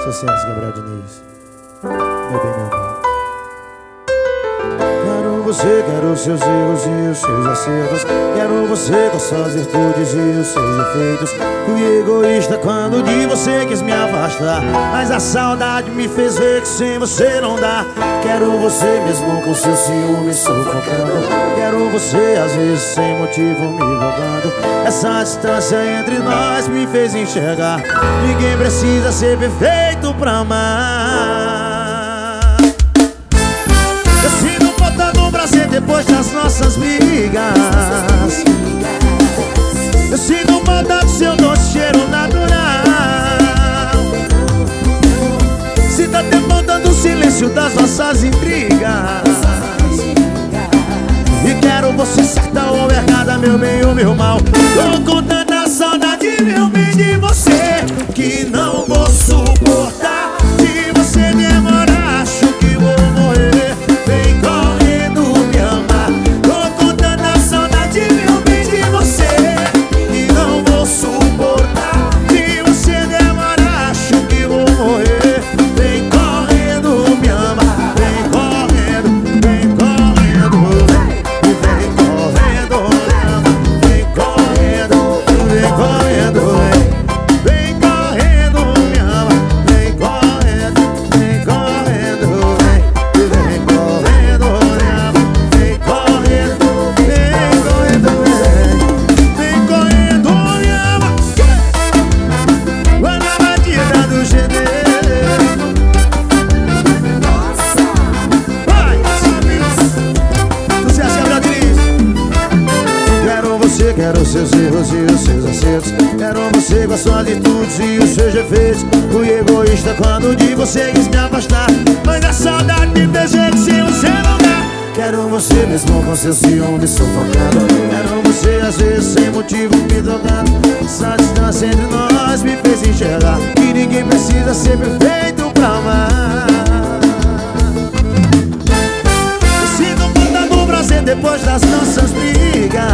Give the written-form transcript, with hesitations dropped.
Sucesso, Gabriel Diniz. Meu bem, meu mal. Quero você, quero seus erros e os seus acertos. Quero você com suas virtudes e os seus defeitos. Fui egoísta quando de você quis me afastar, mas a saudade me fez ver que sem você não dá. Quero você mesmo com seu ciúme sufocando. Quero você às vezes sem motivo me rogando. Essa distância entre nós me fez enxergar. Ninguém precisa ser perfeito pra amar. Eu sinto falta do prazer depois das nossas brigas. Eu sinto falta do seu doce cheiro natural. Sinto até falta do silêncio das nossas intrigas. E quero você certa ou errada, meu bem ou meu mal. Tô com tanta saudade, meu bem, de você, que não vou suportar. Se você demorar, acho que vou morrer. Vem correndo me amar. Tô com tanta saudade, meu bem, de você, que não vou suportar. Se você demorar, acho que vou morrer. Vem correndo me amar. Vem correndo, vem correndo, vem correndo, vem correndo, vem correndo, vem correndo me amar. Vem correndo, vem correndo, vem correndo me amar. Vem correndo, vem correndo, vem correndo me amar. Vai na batida do GD. Vai, sucesso, Gabriel Diniz. Quero você, quero seus erros e os seus acertos. Quero você com as suas virtudes e os seus defeitos. Fui egoísta quando de você quis me afastar, mas a saudade me fez ver que sem você não dá. Quero você mesmo com seu ciúme sufocando. Quero você às vezes sem motivo me tocando. Essa distância entre nós me fez enxergar que ninguém precisa ser perfeito pra amar. Eu sinto falta do prazer depois das nossas brigas.